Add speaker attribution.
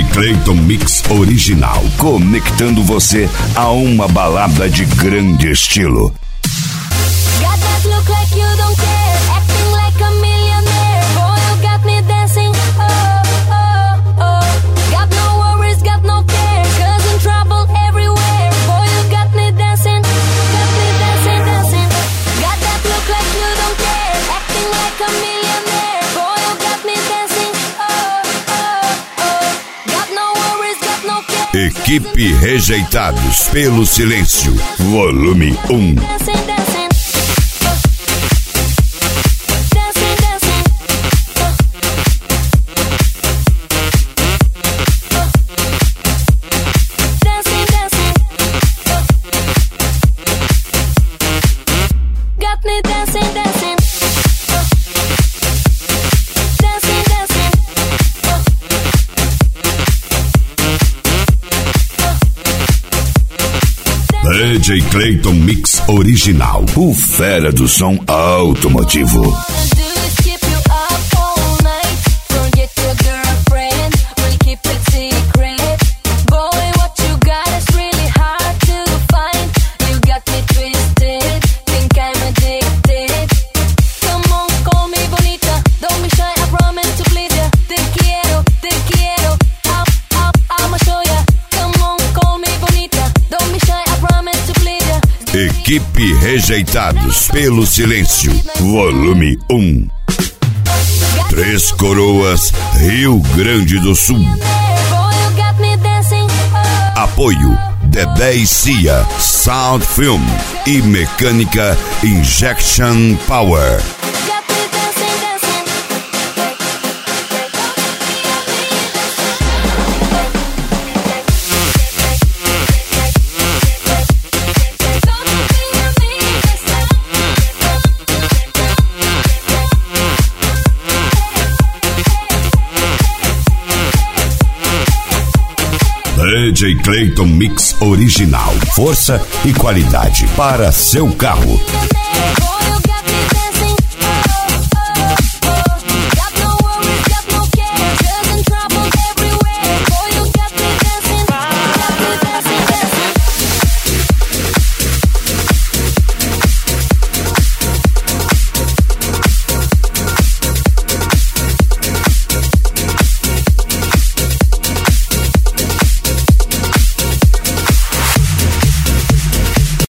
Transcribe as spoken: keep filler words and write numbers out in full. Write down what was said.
Speaker 1: Clayton Mix Original, conectando você a uma balada de grande estilo. Equipe Rejeitados pelo Silêncio, volume um. D J Clayton Mix Original, o fera do som automotivo. Equipe Rejeitados pelo Silêncio, volume um. Três Coroas, Rio Grande do Sul. Apoio Dedé e Cia, Sound Film e Mecânica Injection Power. D J Clayton Mix Original, força e qualidade para seu carro.